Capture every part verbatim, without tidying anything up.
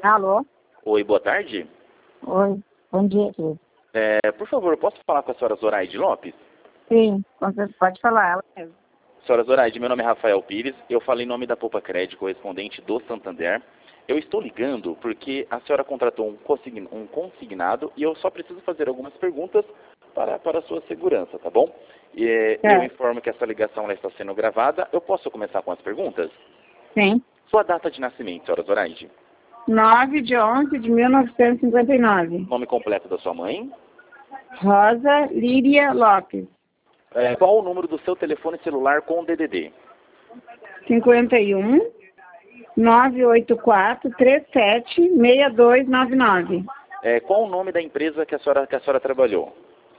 Alô? Oi, boa tarde. Oi, bom dia, querido. É, por favor, eu posso falar com a senhora Zoraide Lopes? Sim, você pode falar, ela mesmo. Senhora Zoraide, meu nome é Rafael Pires, eu falo em nome da Poupa Crédito, correspondente do Santander. Eu estou ligando porque a senhora contratou um, consign, um consignado e eu só preciso fazer algumas perguntas para, para a sua segurança, tá bom? E, é, eu informo que essa ligação ela está sendo gravada. Eu posso começar com as perguntas? Sim. Sua data de nascimento, senhora Zoraide? nove de onze de mil novecentos e cinquenta e nove. Nome completo da sua mãe? Rosa Líria Lopes. É, qual o número do seu telefone celular com D D D? cinquenta e um, nove oito quatro, três sete, seis dois nove nove. É, qual o nome da empresa que a senhora, que a senhora trabalhou?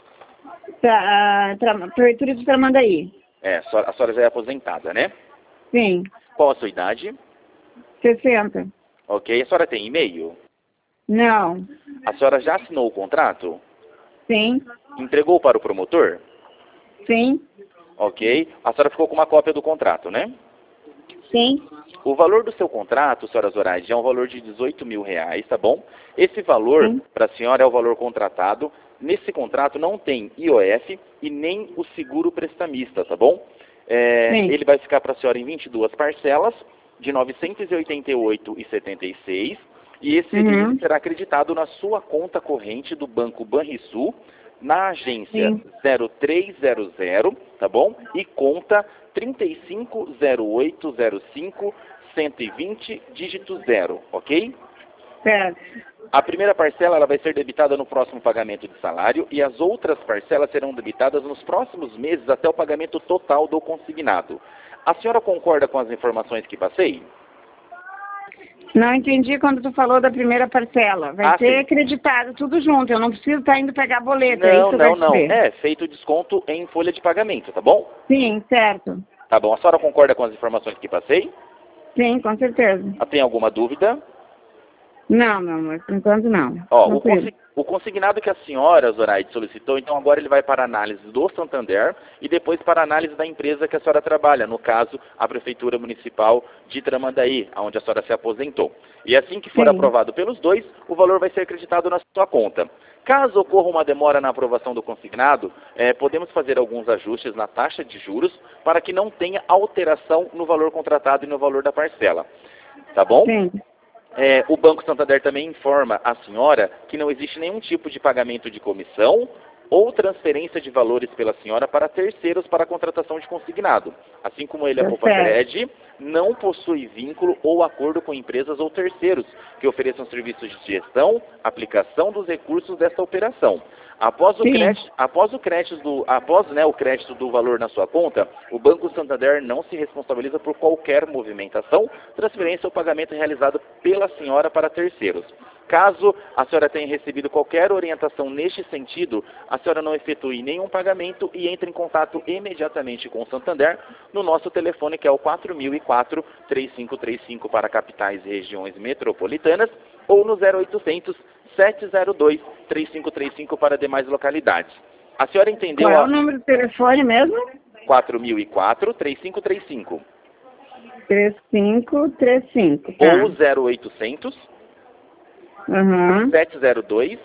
Tra, tra, Prefeitura de Tramandaí. É, a senhora, a senhora já é aposentada, né? Sim. Qual a sua idade? sessenta. Ok. A senhora tem e-mail? Não. A senhora já assinou o contrato? Sim. Entregou para o promotor? Sim. Ok. A senhora ficou com uma cópia do contrato, né? Sim. O valor do seu contrato, senhora Zoraide, é um valor de dezoito mil reais, tá bom? Esse valor, para a senhora, é o valor contratado. Nesse contrato não tem I O F e nem o seguro prestamista, tá bom? É, ele vai ficar para a senhora em vinte e duas parcelas, de novecentos e oitenta e oito reais e setenta e seis centavos, e esse uhum. será acreditado na sua conta corrente do Banco Banrisul, na agência Sim. zero três zero zero, tá bom? E conta trinta e cinco zero oito zero cinco cento e vinte, dígito zero, ok? Certo. A primeira parcela ela vai ser debitada no próximo pagamento de salário e as outras parcelas serão debitadas nos próximos meses até o pagamento total do consignado. A senhora concorda com as informações que passei? Não entendi quando tu falou da primeira parcela. Vai ah, ser sim. acreditado tudo junto. Eu não preciso estar indo pegar boleto. Não, é isso não, não. Dizer. É feito desconto em folha de pagamento, tá bom? Sim, certo. Tá bom. A senhora concorda com as informações que passei? Sim, com certeza. Tem alguma dúvida? Não, não, mas por enquanto não. Ó, o, consi o consignado que a senhora, Zoraide, solicitou, então agora ele vai para a análise do Santander e depois para a análise da empresa que a senhora trabalha, no caso, a Prefeitura Municipal de Tramandaí, onde a senhora se aposentou. E assim que for Sim. aprovado pelos dois, o valor vai ser acreditado na sua conta. Caso ocorra uma demora na aprovação do consignado, é, podemos fazer alguns ajustes na taxa de juros para que não tenha alteração no valor contratado e no valor da parcela. Tá bom? Sim. É, o Banco Santander também informa a senhora que não existe nenhum tipo de pagamento de comissão ou transferência de valores pela senhora para terceiros para a contratação de consignado. Assim como ele, a Poupa Crédito, não possui vínculo ou acordo com empresas ou terceiros que ofereçam serviços de gestão, aplicação dos recursos dessa operação. Após o crédito, após o crédito, do, após, né, o crédito do valor na sua conta, o Banco Santander não se responsabiliza por qualquer movimentação, transferência ou pagamento realizado pela senhora para terceiros. Caso a senhora tenha recebido qualquer orientação neste sentido, a senhora não efetue nenhum pagamento e entre em contato imediatamente com o Santander no nosso telefone, que é o quatro mil e quatro, três cinco três cinco para capitais e regiões metropolitanas, ou no zero oitocentos, sete zero dois, três cinco três cinco para demais localidades. A senhora entendeu? Qual é o número do telefone mesmo? quatro mil e quatro, três cinco três cinco. três cinco três cinco. Tá. Ou zero oitocentos, Uhum. sete zero dois,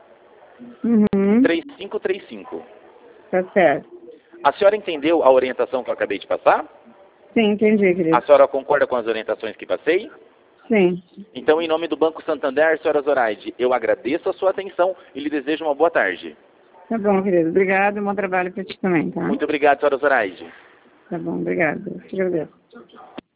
uhum. três cinco três cinco. Tá certo. A senhora entendeu a orientação que eu acabei de passar? Sim, entendi, querido. A senhora concorda com as orientações que passei? Sim. Então, em nome do Banco Santander, senhora Zoraide, eu agradeço a sua atenção e lhe desejo uma boa tarde. Tá bom, querido. Obrigado. Bom trabalho para ti também, tá? Muito obrigado, senhora Zoraide. Tá bom, obrigado. Te agradeço.